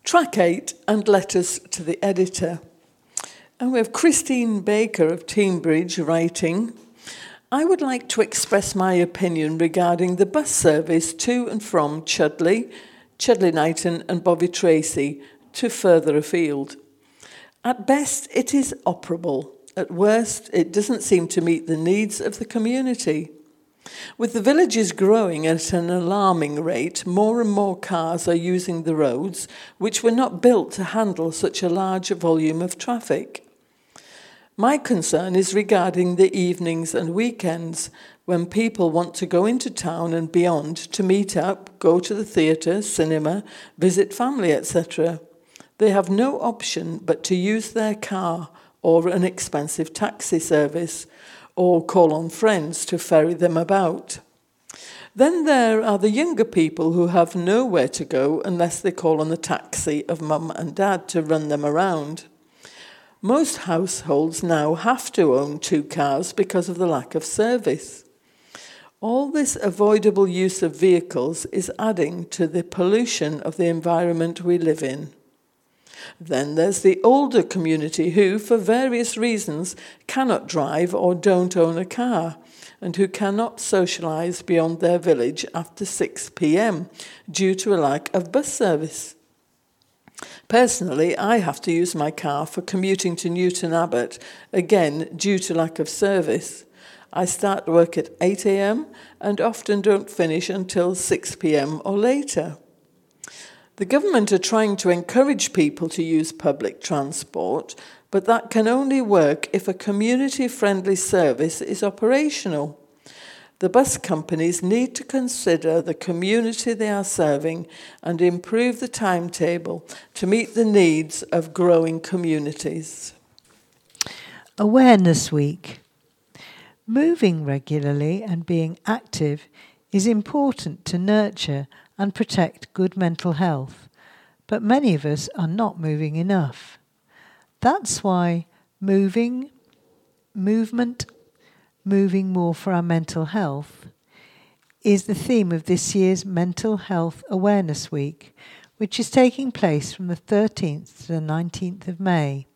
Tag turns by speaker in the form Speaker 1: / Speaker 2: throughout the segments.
Speaker 1: Track 8 and letters to the editor. And we have Christine Baker of Teambridge writing, I would like to express my opinion regarding the bus service to and from Chudley, Chudley Knighton and Bovey Tracy to further afield. At best, it is operable. At worst, it doesn't seem to meet the needs of the community. With the villages growing at an alarming rate, more and more cars are using the roads, which were not built to handle such a large volume of traffic. My concern is regarding the evenings and weekends, when people want to go into town and beyond to meet up, go to the theatre, cinema, visit family, etc. They have no option but to use their car or an expensive taxi service, or call on friends to ferry them about. Then there are the younger people who have nowhere to go unless they call on the taxi of mum and dad to run them around. Most households now have to own 2 cars because of the lack of service. All this avoidable use of vehicles is adding to the pollution of the environment we live in. Then there's the older community who, for various reasons, cannot drive or don't own a car, and who cannot socialise beyond their village after 6 p.m. due to a lack of bus service. Personally, I have to use my car for commuting to Newton Abbot, again due to lack of service. I start work at 8 a.m. and often don't finish until 6 p.m. or later. The government are trying to encourage people to use public transport, but that can only work if a community-friendly service is operational. The bus companies need to consider the community they are serving and improve the timetable to meet the needs of growing communities.
Speaker 2: Awareness Week. Moving regularly and being active is important to nurture and protect good mental health, but many of us are not moving enough. That's why moving more for our mental health is the theme of this year's Mental Health Awareness Week, which is taking place from the 13th to the 19th of May.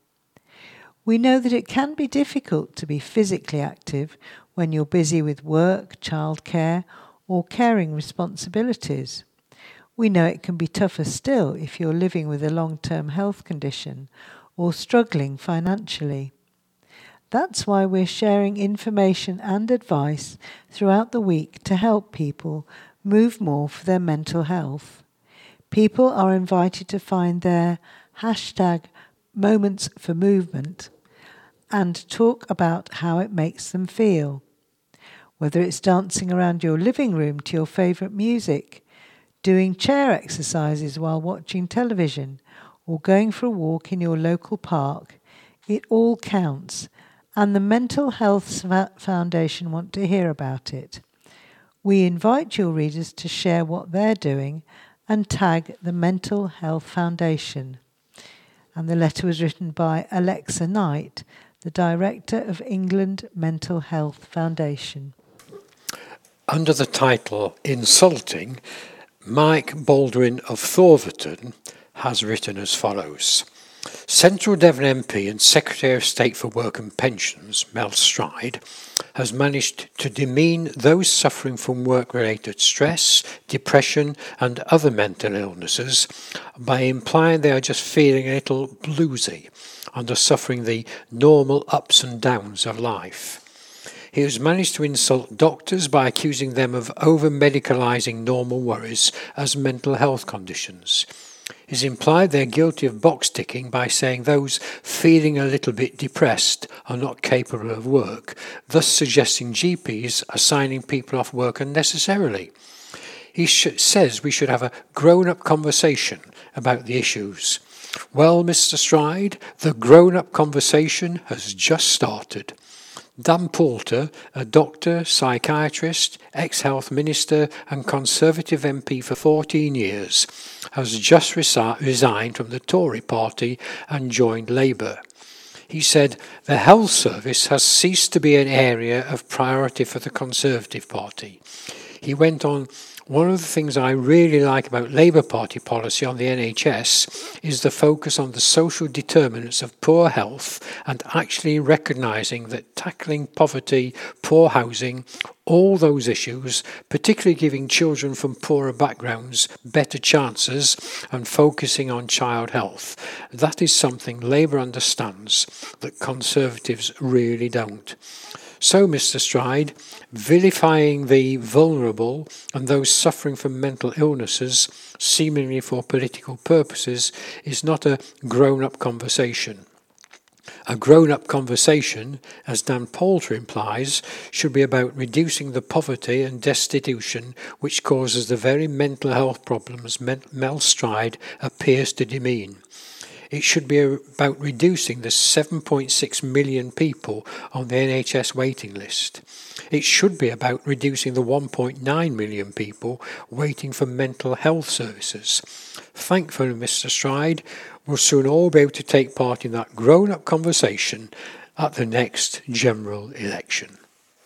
Speaker 2: We know that it can be difficult to be physically active when you're busy with work, childcare, or caring responsibilities. We know it can be tougher still if you're living with a long-term health condition or struggling financially. That's why we're sharing information and advice throughout the week to help people move more for their mental health. People are invited to find their hashtag moments for movement and talk about how it makes them feel. Whether it's dancing around your living room to your favourite music, doing chair exercises while watching television, or going for a walk in your local park, it all counts, and the Mental Health Foundation want to hear about it. We invite your readers to share what they're doing and tag the Mental Health Foundation. And the letter was written by Alexa Knight, the Director of England Mental Health Foundation.
Speaker 3: Under the title Insulting, Mike Baldwin of Thorverton has written as follows. Central Devon MP and Secretary of State for Work and Pensions, Mel Stride, has managed to demean those suffering from work-related stress, depression and other mental illnesses by implying they are just feeling a little bluesy and are suffering the normal ups and downs of life. He has managed to insult doctors by accusing them of over-medicalising normal worries as mental health conditions. He's implied they're guilty of box-ticking by saying those feeling a little bit depressed are not capable of work, thus suggesting GPs are signing people off work unnecessarily. He says we should have a grown-up conversation about the issues. Well, Mr. Stride, the grown-up conversation has just started. Dan Poulter, a doctor, psychiatrist, ex-health minister and Conservative MP for 14 years, has just resigned from the Tory party and joined Labour. He said, the health service has ceased to be an area of priority for the Conservative Party. He went on, One of the things I really like about Labour Party policy on the NHS is the focus on the social determinants of poor health and actually recognising that tackling poverty, poor housing, all those issues, particularly giving children from poorer backgrounds better chances and focusing on child health, that is something Labour understands that Conservatives really don't. So, Mr. Stride, vilifying the vulnerable and those suffering from mental illnesses, seemingly for political purposes, is not a grown-up conversation. A grown-up conversation, as Dan Poulter implies, should be about reducing the poverty and destitution which causes the very mental health problems Mel Stride appears to demean. It should be about reducing the 7.6 million people on the NHS waiting list. It should be about reducing the 1.9 million people waiting for mental health services. Thankfully, Mr. Stride, we'll soon all be able to take part in that grown-up conversation at the next general election.